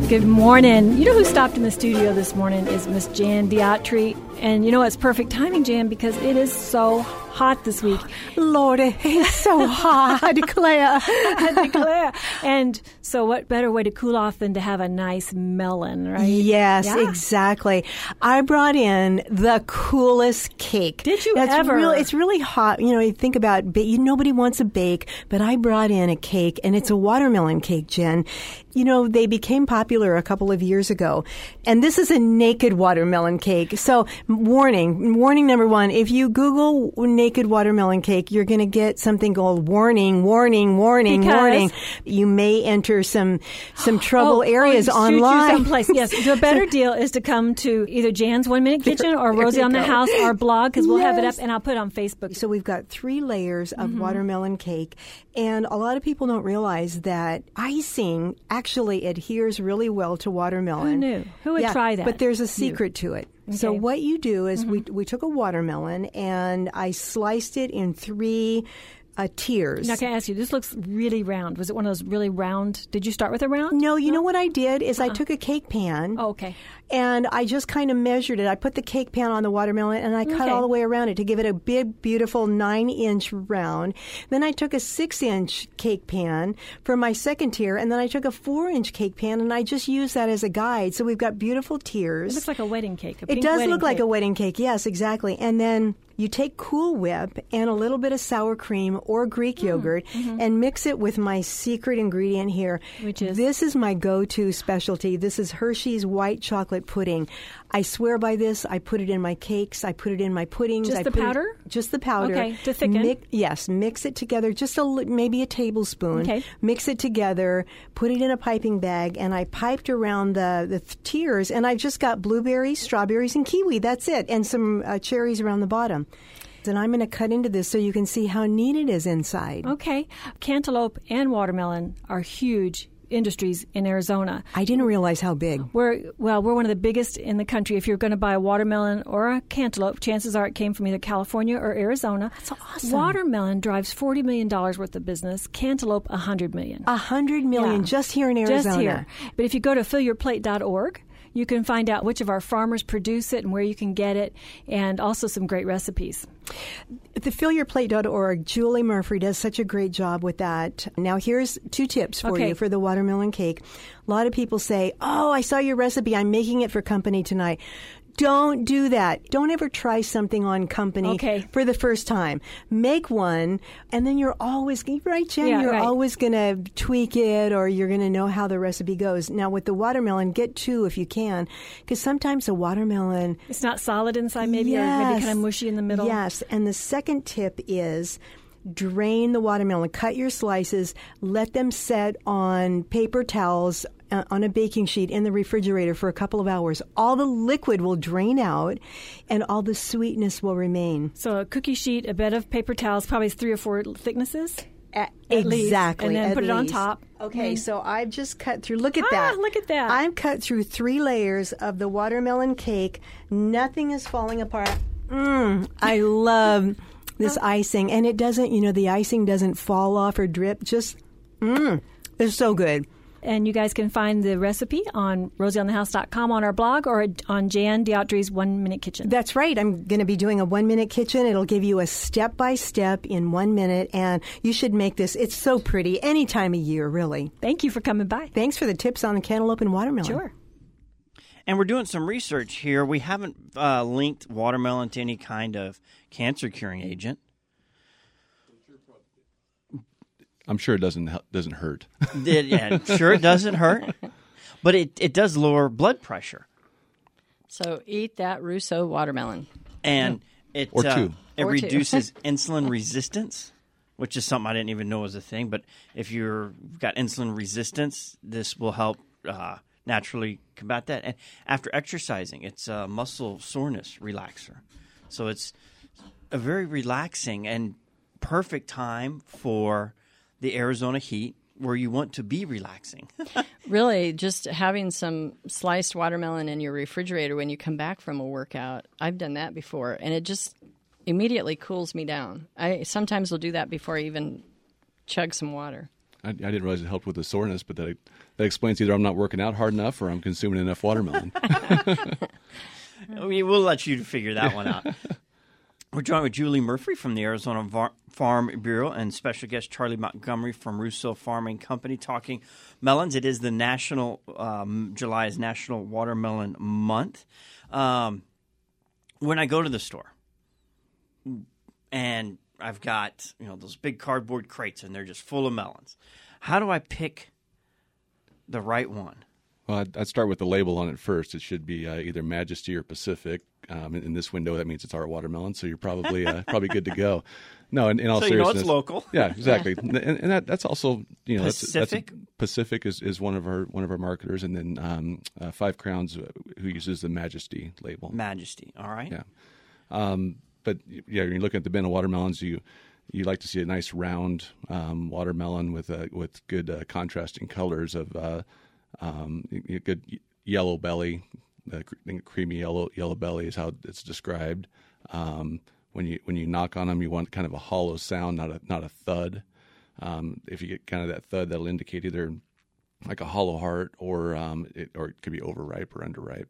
Good morning. You know who stopped in the studio this morning is Miss Jan Diatri. And you know it's perfect timing, Jan, because it is so hot this week. Lord, it's so hot, I declare. I declare. And so what better way to cool off than to have a nice melon, right? Yes, exactly. I brought in the coolest cake. Did you ever? It's really hot. You know, you think about, nobody wants a bake, but I brought in a cake, and it's a watermelon cake, Jen. You know, they became popular a couple of years ago. And this is a naked watermelon cake. So, warning number one, if you Google naked watermelon cake, you're going to get something called warning. You may enter some trouble areas online. Someplace. Yes. The better deal is to come to either Jan's 1 Minute Kitchen or Rosie on the House, our blog, because we'll have it up and I'll put it on Facebook. So we've got 3 layers of watermelon cake. And a lot of people don't realize that icing actually adheres really well to watermelon. Who knew? Who would try that? But there's a secret to it. Okay. So what you do is we took a watermelon and I sliced it in 3 tiers. Now, can I ask you, this looks really round. Was it one of those really round? Did you start with a round? No, you know what I did is I took a cake pan. Oh, okay. And I just kind of measured it. I put the cake pan on the watermelon and I cut all the way around it to give it a big, beautiful 9-inch round. Then I took a 6-inch cake pan for my second tier, and then I took a 4-inch cake pan and I just used that as a guide. So we've got beautiful tiers. It looks like a wedding cake. It does look like a wedding cake. Yes, exactly. And then you take Cool Whip and a little bit of sour cream or Greek yogurt and mix it with my secret ingredient here. Which is? This is my go-to specialty. This is Hershey's white chocolate pudding. I swear by this. I put it in my cakes. I put it in my puddings. Just the powder? Just the powder. Okay, to thicken. Mix it together, just maybe a tablespoon. Okay. Mix it together, put it in a piping bag, and I piped around the tiers, and I've just got blueberries, strawberries, and kiwi. That's it, and some cherries around the bottom. And I'm going to cut into this so you can see how neat it is inside. Okay. Cantaloupe and watermelon are huge industries in Arizona. I didn't realize how big. We're one of the biggest in the country. If you're going to buy a watermelon or a cantaloupe, chances are it came from either California or Arizona. That's awesome. Watermelon drives $40 million worth of business. Cantaloupe, $100 million. $100 million just here in Arizona. Just here. But if you go to fillyourplate.org, you can find out which of our farmers produce it and where you can get it, and also some great recipes. The fillyourplate.org, Julie Murphy does such a great job with that. Now, here's 2 tips for you for the watermelon cake. A lot of people say, oh, I saw your recipe. I'm making it for company tonight. Don't do that. Don't ever try something on company for the first time. Make one, and then you're always, right, Jen? You're always going to tweak it, or you're going to know how the recipe goes. Now, with the watermelon, get 2 if you can, because sometimes the watermelon... It's not solid inside, maybe, or maybe kind of mushy in the middle. Yes, and the second tip is... drain the watermelon, cut your slices, let them set on paper towels on a baking sheet in the refrigerator for a couple of hours. All the liquid will drain out and all the sweetness will remain. So a cookie sheet, a bed of paper towels, probably 3 or 4 thicknesses? Exactly. And then put it on top. Okay, so I've just cut through. Look at that. Look at that. I've cut through 3 layers of the watermelon cake. Nothing is falling apart. I love... this icing, and it doesn't, the icing doesn't fall off or drip. Just, it's so good. And you guys can find the recipe on rosieonthehouse.com on our blog or on Jan Diatri's 1 Minute Kitchen. That's right. I'm going to be doing a 1 Minute Kitchen. It'll give you a step-by-step in 1 minute, and you should make this. It's so pretty any time of year, really. Thank you for coming by. Thanks for the tips on the cantaloupe and watermelon. Sure. And we're doing some research here. We haven't linked watermelon to any kind of cancer-curing agent. I'm sure it doesn't hurt. Sure it doesn't hurt, but it does lower blood pressure. So eat that Russo watermelon. And it reduces insulin resistance, which is something I didn't even know was a thing. But if you've got insulin resistance, this will help naturally combat that. And after exercising, it's a muscle soreness relaxer. So it's a very relaxing and perfect time for the Arizona heat where you want to be relaxing. Really, just having some sliced watermelon in your refrigerator when you come back from a workout, I've done that before, and it just immediately cools me down. I sometimes will do that before I even chug some water. I didn't realize it helped with the soreness, but that explains either I'm not working out hard enough or I'm consuming enough watermelon. We'll let you figure that one out. We're joined with Julie Murphy from the Arizona Farm Bureau and special guest Charlie Montgomery from Russo Farming Company talking melons. It is the July is National Watermelon Month. When I go to the store and I've got those big cardboard crates and they're just full of melons, how do I pick the right one? Well, I'd start with the label on it first. It should be either Majesty or Pacific. In this window, that means it's our watermelon, so you're probably good to go. No, in all seriousness, it's local. Yeah, exactly. and that's also Pacific. Pacific is one of our marketers, and then 5 Crowns who uses the Majesty label. Majesty, all right. Yeah, but yeah, when you look at the bin of watermelons, you like to see a nice round watermelon with good contrasting colors of good yellow belly. The creamy yellow belly is how it's described. When you knock on them, you want kind of a hollow sound, not a thud. If you get kind of that thud, that'll indicate either like a hollow heart or it could be overripe or underripe.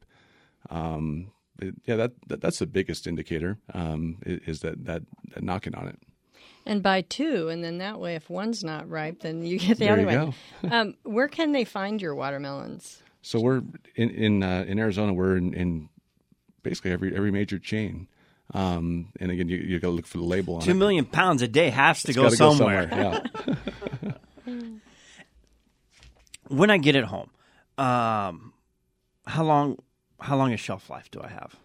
That's the biggest indicator is that knocking on it. And buy 2, and then that way, if one's not ripe, then you get the other one. Where can they find your watermelons? So we're in Arizona. We're in basically every major chain. And again, you got to look for the label on it. 2 million pounds a day has to go somewhere. Yeah. When I get it home, how long a shelf life do I have?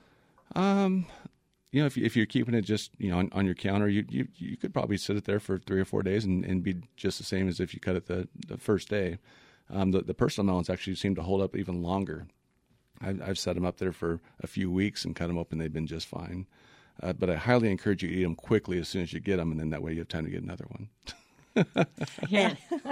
If you're keeping it just on your counter, you could probably sit it there for 3 or 4 days and be just the same as if you cut it the first day. The personal melons actually seem to hold up even longer. I've set them up there for a few weeks and cut them up, and they've been just fine. But I highly encourage you to eat them quickly as soon as you get them, and then that way you have time to get another one. Yeah.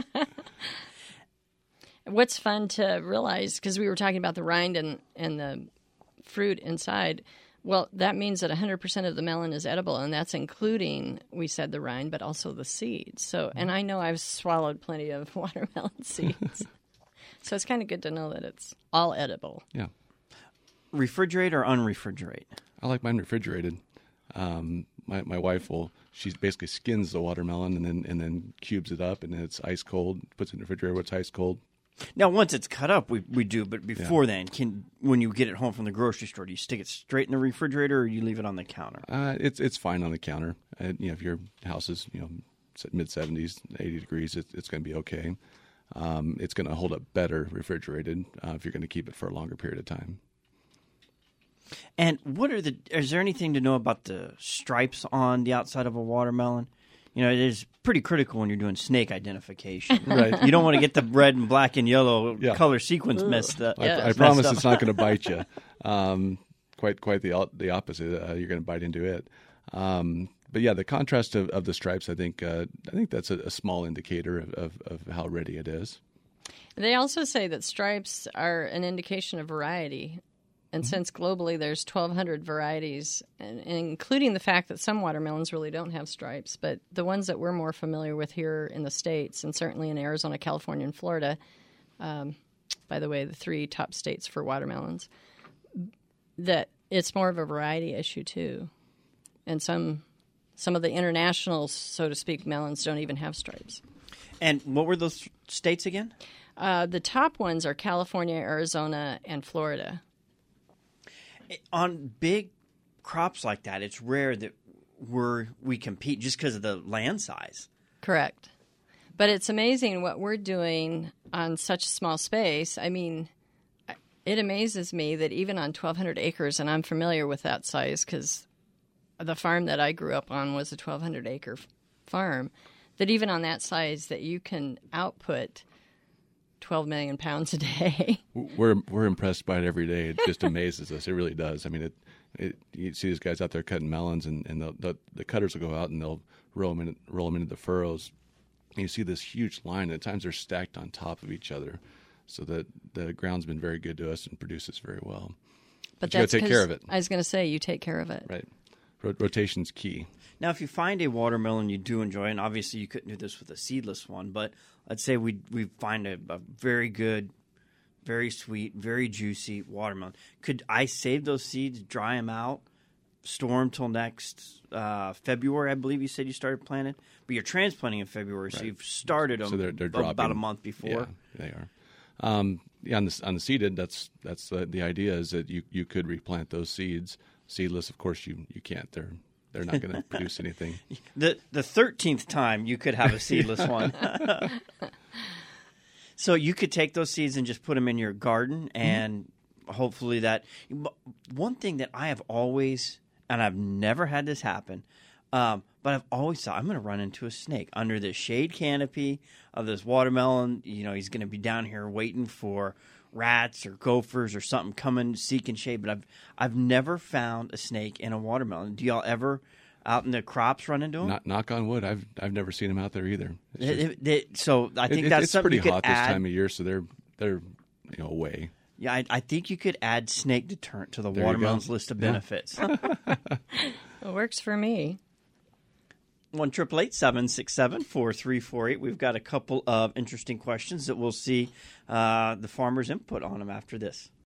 What's fun to realize, because we were talking about the rind and the fruit inside, well, that means that 100% of the melon is edible, and that's including, we said, the rind, but also the seeds. So, and I know I've swallowed plenty of watermelon seeds. So it's kind of good to know that it's all edible. Yeah. Refrigerate or unrefrigerate? I like mine refrigerated. My wife she basically skins the watermelon and then cubes it up, and then it's ice cold, puts it in the refrigerator where it's ice cold. Now, once it's cut up, we do, but before then, when you get it home from the grocery store, do you stick it straight in the refrigerator or do you leave it on the counter? It's fine on the counter. If your house is mid-70s, 80 degrees, it's going to be okay. It's going to hold up better refrigerated if you're going to keep it for a longer period of time. And is there anything to know about the stripes on the outside of a watermelon? It is pretty critical when you're doing snake identification. Right. You don't want to get the red and black and yellow color sequence messed up. I promise it's not going to bite you. Quite the opposite. You're going to bite into it. But yeah, the contrast of the stripes, I think that's a small indicator of how ready it is. They also say that stripes are an indication of variety. And since globally there's 1,200 varieties, and including the fact that some watermelons really don't have stripes, but the ones that we're more familiar with here in the States, and certainly in Arizona, California, and Florida, by the way, the 3 top states for watermelons, that it's more of a variety issue too. And some of the international, so to speak, melons don't even have stripes. And what were those states again? The top ones are California, Arizona, and Florida. On big crops like that, it's rare that we compete just because of the land size. Correct. But it's amazing what we're doing on such a small space. I mean, it amazes me that even on 1,200 acres, and I'm familiar with that size because the farm that I grew up on was a 1,200-acre farm, that even on that size that you can output 12 million pounds a day. We're impressed by it every day. It just amazes us. It really does. I mean, you see these guys out there cutting melons, and the cutters will go out and they'll roll them into the furrows. And you see this huge line. And at times they're stacked on top of each other, so that the ground's been very good to us and produces very well. But you got to take care of it. I was going to say, you take care of it. Right. rotation's key. Now, if you find a watermelon you do enjoy, and obviously you couldn't do this with a seedless one, but let's say we find a very good, very sweet, very juicy watermelon. Could I save those seeds, dry them out, store them till next February? I believe you said you started planting, but you're transplanting in February, right. So you've started them so they're about a month before. Yeah, they are. On the seeded, that's the idea is that you could replant those seeds. Seedless, of course, you can't. They're not going to produce anything. The 13th time you could have a seedless one. So you could take those seeds and just put them in your garden, and hopefully that. One thing that I have always, and I've never had this happen, but I've always thought I'm going to run into a snake under the shade canopy of this watermelon. He's going to be down here waiting for rats or gophers or something coming seeking shade, but I've never found a snake in a watermelon. Do y'all ever out in the crops run into them? Knock on wood, I've never seen them out there either. So I think that's something you could add. It's pretty hot this time of year, so they're away. Yeah, I think you could add snake deterrent to the watermelon's list of benefits. It works for me. 1-888-767-4348. We've got a couple of interesting questions that we'll see the farmers' input on them after this.